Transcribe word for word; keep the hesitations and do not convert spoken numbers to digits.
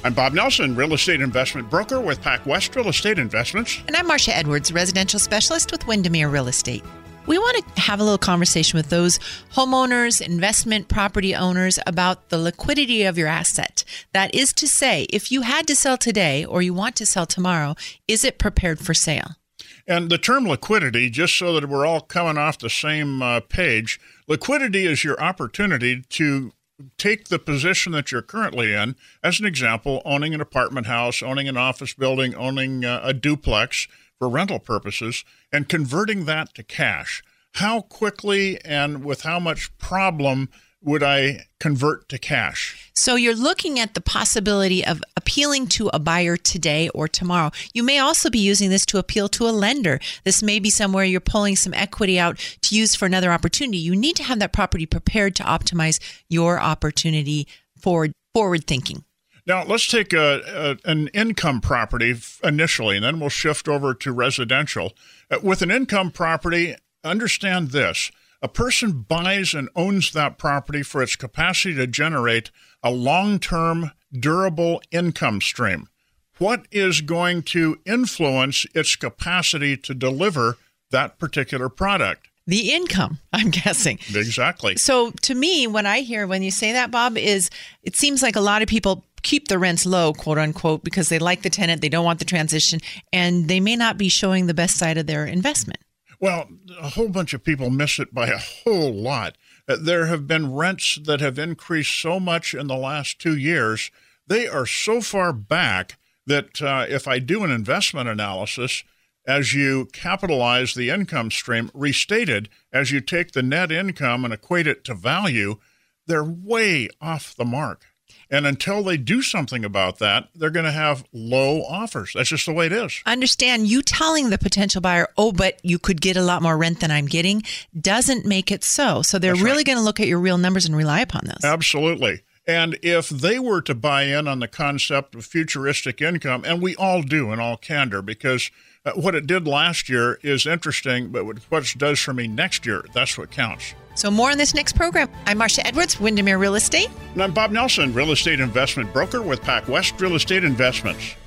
I'm Bob Nelson, real estate investment broker with PacWest Real Estate Investments. And I'm Marcia Edwards, residential specialist with Windermere Real Estate. We want to have a little conversation with those homeowners, investment property owners about the liquidity of your asset. That is to say, if you had to sell today or you want to sell tomorrow, is it prepared for sale? And the term liquidity, just so that we're all coming off the same uh, page, liquidity is your opportunity to take the position that you're currently in, as an example, owning an apartment house, owning an office building, owning uh, a duplex for rental purposes, and converting that to cash. How quickly and with how much problem would I convert to cash? So you're looking at the possibility of appealing to a buyer today or tomorrow. You may also be using this to appeal to a lender. This may be somewhere you're pulling some equity out to use for another opportunity. You need to have that property prepared to optimize your opportunity for forward thinking. Now, let's take a, a, an income property initially, and then we'll shift over to residential. Uh, with an income property, understand this. A person buys and owns that property for its capacity to generate a long-term, durable income stream. What is going to influence its capacity to deliver that particular product? The income, I'm guessing. Exactly. So to me, when I hear, when you say that, Bob, is it seems like a lot of people keep the rents low, quote unquote, because they like the tenant, they don't want the transition, and they may not be showing the best side of their investment. Well, a whole bunch of people miss it by a whole lot. Uh, there have been rents that have increased so much in the last two years. They are so far back that uh, if I do an investment analysis, as you capitalize the income stream, restated, as you take the net income and equate it to value, they're way off the mark. And until they do something about that, they're going to have low offers. That's just the way it is. Understand, you telling the potential buyer, oh, but you could get a lot more rent than I'm getting, doesn't make it so. So they're That's really right. going to look at your real numbers and rely upon those. Absolutely. And if they were to buy in on the concept of futuristic income, and we all do in all candor, because uh, what it did last year is interesting, but what it does for me next year, that's what counts. So more on this next program. I'm Marcia Edwards, Windermere Real Estate. And I'm Bob Nelson, real estate investment broker with PacWest Real Estate Investments.